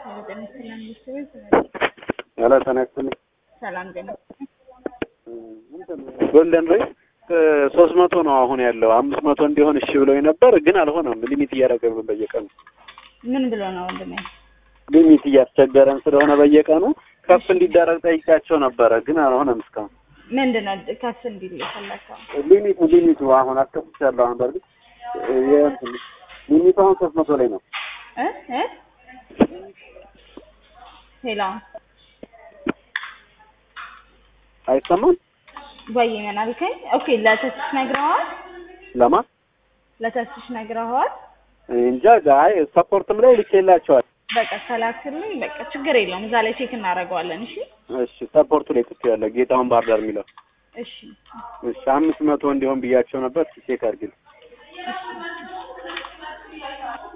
ያላ ተነክተን ሰላም ገና ጎልደን ሬይ 300 ነው አሁን ያለው 500 እንዲሆን እሺ ብለው ነበር ግን አልሆነም ሊሚት እያደረገን በየቀኑ ምን ብሎ ነው ወንድሜ ሊሚት እያስቸገረን ስለሆነ በየቀኑ ከፍ እንዲደረግ ጠይቃቸው ነበር ግን አልሆነም እስካሁን ምንድነው ከፍ እንዲል ይፈለጋው ሊሚቱ አሁን አስከፍቻለሁ አሁን በርግጥ ሊሚቱ አሁን 300 ላይ ነው ሄላ አይሰማም ወይኔ አልከኝ ኦኬ ለተስሽ ነግረዋል ለማ ለተስሽ ነግረዋል እንጃ ጋይ ሰፖርትም ላይ ልኬላቸዋል በቃ ሰላክልኝ በቃ ችግር የለውም እዛ ላይ ቼክ እናደርገዋለን እሺ እሺ ሰፖርቱ ላይ ጥያለሁ ጌታውን ባርዳር የሚለው እሺ 500 እንዲሆን ብያቸው ነበር ቼክ አድርግልኝ እሺ